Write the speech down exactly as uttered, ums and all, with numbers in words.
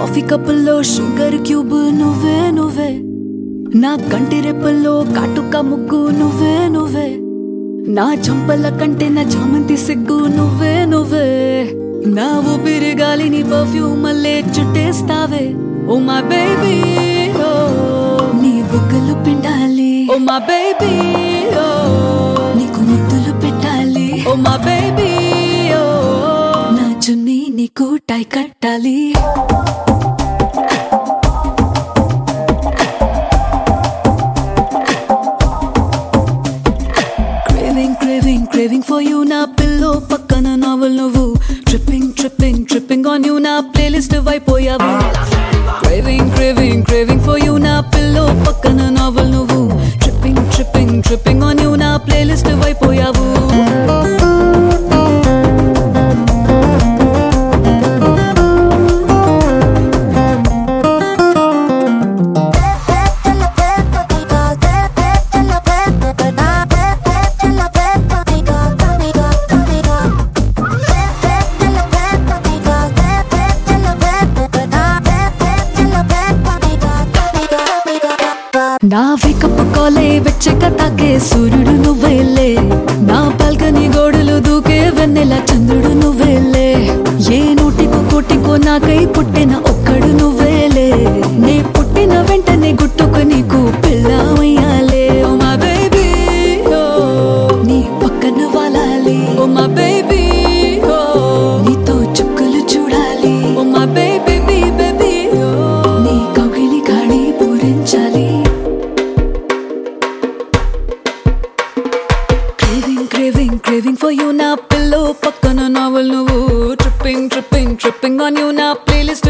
coffee కప్పుల్లో sugar cube నువ్వే నువ్వే నా కంటి రెప్పల్లో కాటుక ముగ్గు నువ్వే నువ్వే నా చంపల కంటే నా చామంతి సిగ్గు నువ్వే నువ్వే నా ఊపిరి గాలిని పర్ఫ్యూమ్ మల్లే చుట్టేస్తావే ఓ మై బేబీ ఓ నీ బుగ్గలు పిండాలి ఓ మై బేబీ ఓ నీకు ముద్దులు పెట్టాలి ఓ మై బేబీ ఓ నా చున్నీ నీకు టై కట్టాలి Craving, craving for you na pillow pakkana novel nuvu tripping tripping tripping on you na playlist vaipoyavu Craving, craving, craving for you na pillow pakkana novel nuvu tripping tripping tripping on you na playlist vaipoyavu నా wake up కాలే వెచ్చక తాకే సూర్యుడు నువ్వేలే నా balcony గోడలు దూకే వెన్నెల చంద్రుడు నువ్వేలే ఏ నోటికో కోటికో నాకై పుట్టిన ఒక్కడు నువ్వేలే నే పుట్టిన వెంటనే గుట్టుకు నీకు పిల్లమయ్యాలే ఓ మై బేబీ ఓ నీ పక్కన వాలాలి ఓ మై బేబీ ఓ నీతో చుక్కలు చూడాలి ఓ మై బేబీ బేబీ ఓ నీ కౌగిలి గాడి పూరించాలి Craving, craving, craving for you na pillow pakkana novel nuvu tripping, tripping, tripping on you na playlist